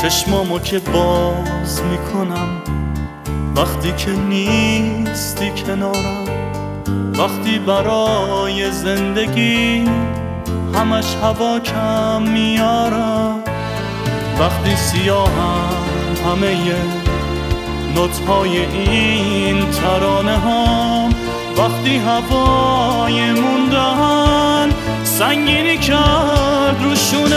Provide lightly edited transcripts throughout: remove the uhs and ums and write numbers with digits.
چشمامو که باز میکنم وقتی که نیستی کنارم، وقتی برای زندگی همش هوا کم میارم، وقتی سیاهم همه نوت‌های این ترانه هام، وقتی هوای موندن سنگینی کرد رو شونه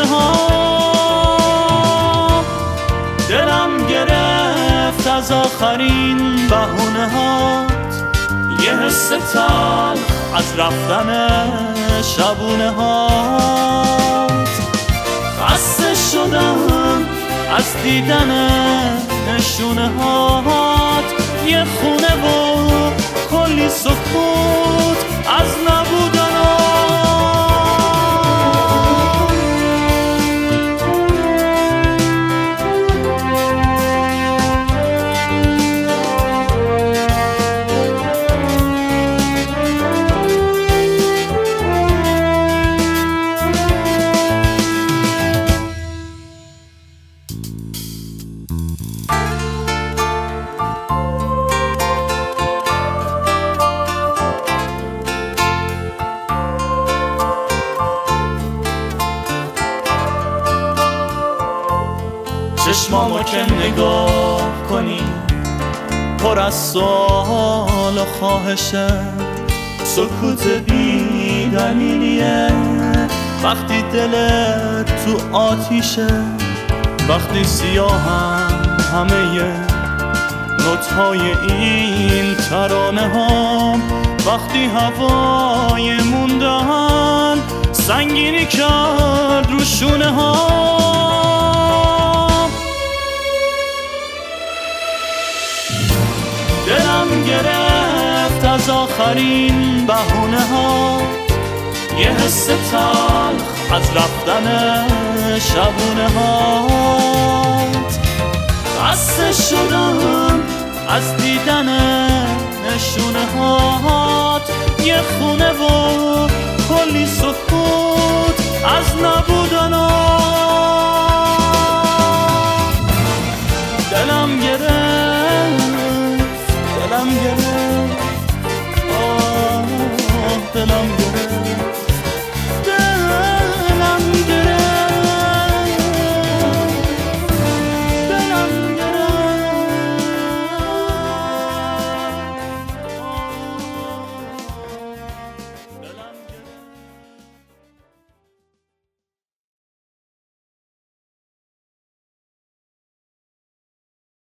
هام، دلم گرفت از آخرین بهونه هات، یه حس تلخ از رفتن شبونه هات، خسته شدم از دیدن نشونه هات، یه خونه و کلی سکوت از نبودن چشمامو که نگاه کنی پر از سوال و خواهشه، سکوت بی دلیلیه وقتی دلت تو آتیشه، وقتی سیاهم همه نوت‌های این ترانه هام، وقتی هوای موندن سنگینی کرد رو شونه هام، دلم گرفت از آخرین بهونه ها، یه حس تلخ از رفتن شبونه هات، خسته شدم از دیدن نشونه هات، یه خونه و کلی سکوت از نبودن دلم گرفت، دلم گرفت، دلم گرفت.